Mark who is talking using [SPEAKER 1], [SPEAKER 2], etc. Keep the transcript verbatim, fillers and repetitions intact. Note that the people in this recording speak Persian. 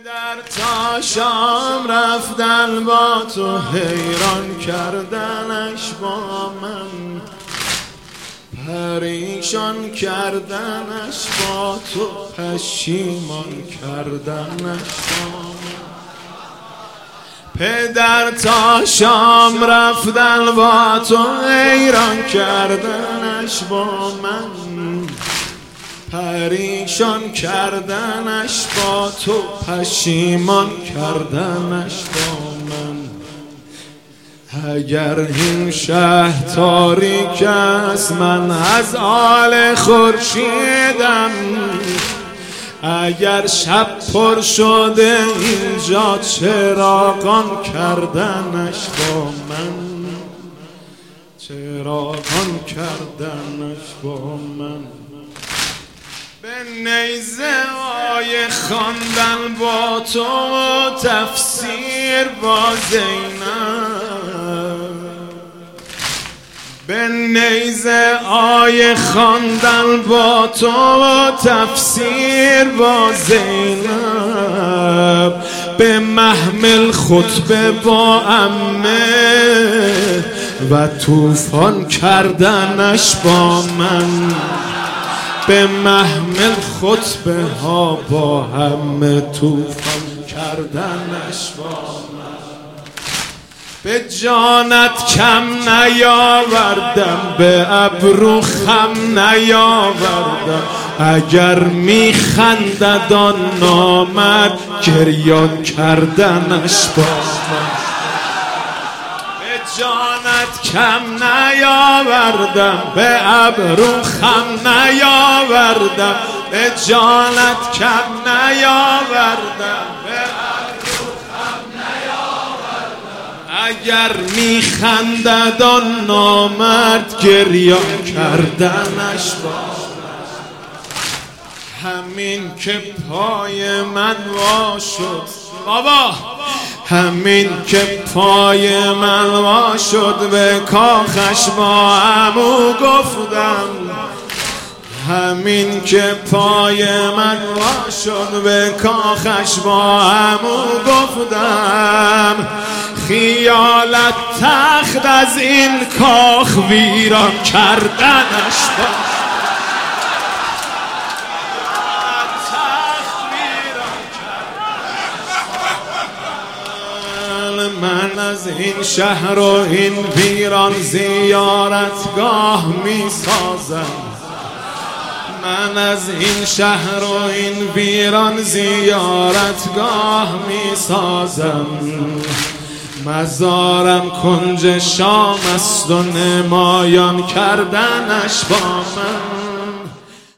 [SPEAKER 1] پدر تا شام رفتن با تو، حیران کردنش با من، پریشان کردنش با تو، پشیمان کردنش با من. پدر تا شام رفتن با تو، حیران کردنش با من، پریشان کردنش با تو، پشیمان کردنش با من. اگر این شهر تاریک است من از آل خورشیدم، اگر شب پر شده اینجا چراغان کردنش با من، چراغان کردنش با من. به نیزه های خواندن با تو، تفسیر با زینب، به نیزه های خواندن با تو، تفسیر با زینب، به محمل خطبه با عمه و طوفان کردنش با من، به محمل خطبه ها با همه، طوفان کردنش با من. به جانت کم نیاوردم، به ابرو خم نیاوردم، اگر میخندد آن نامرد گریان کردنش با من. جانت کم نیاوردم، به ابرو خم نیاوردم، به جانت کم نیاوردم، به ابرو خم نیاوردم، اگر میخندد آن نامرد گریان کردنش با همین که پای من وا شد بابا، همین که پای من وا شد، به کاخش با عمو گفتم، همین که پای من وا شد، به کاخش با عمو گفتم، خیالت تخت از این کاخ ویران کردنش با من از این شهر و این ویران زیارتگاه می سازم، من از این شهر و این ویران زیارتگاه می سازم، مزارم کنج شام است و نمایان کردنش با من.